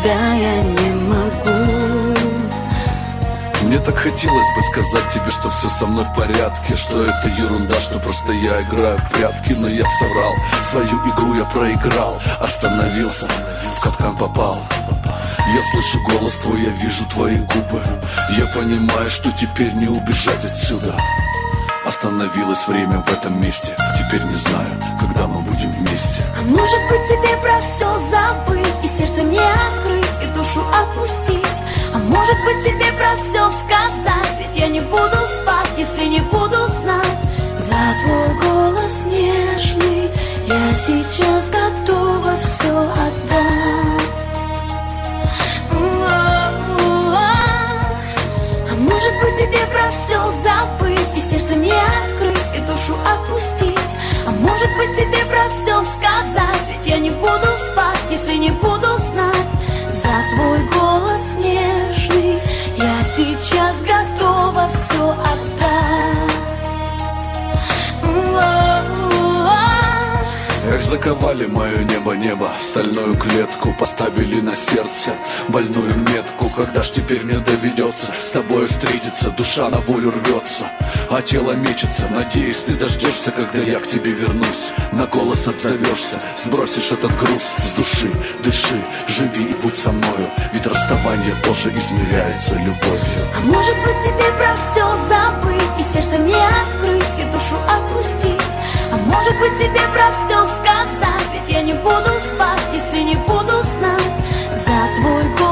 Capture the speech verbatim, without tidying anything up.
тебя я не могу. Мне так хотелось бы сказать тебе, что все со мной в порядке, что это ерунда, что просто я играю в прятки. Но я б соврал, свою игру я проиграл, остановился, в капкан попал. Я слышу голос твой, я вижу твои губы. Я понимаю, что теперь не убежать отсюда. Остановилось время в этом месте. Теперь не знаю, когда мы будем вместе. А может быть тебе про все забыть, и сердце мне открыть, и душу отпустить. А может быть тебе про все сказать, ведь я не буду спать, если не буду знать. За твой голос нежный я сейчас готова все отдать. А может быть тебе про все забыть, и сердце мне открыть, и душу отпустить. А может быть тебе про все сказать, ведь я не буду спать, если не буду знать. За твой голос нежный я сейчас готова все отдать. Эх, заковали мое небо-небо в стальную клетку, поставили на сердце больную метку. Когда ж теперь мне доведется с тобой встретиться? Душа на волю рвется, а тело мечется. Надеюсь, ты дождешься, когда я к тебе вернусь. На голос отзовешься, сбросишь этот груз с души. Дыши, живи и будь со мною, ведь расставание тоже измеряется любовью. А может быть тебе про все забыть, и сердце мне открыть, и душу отпустить. А может быть тебе про все сказать, ведь я не буду спать, если не буду знать. За твой голос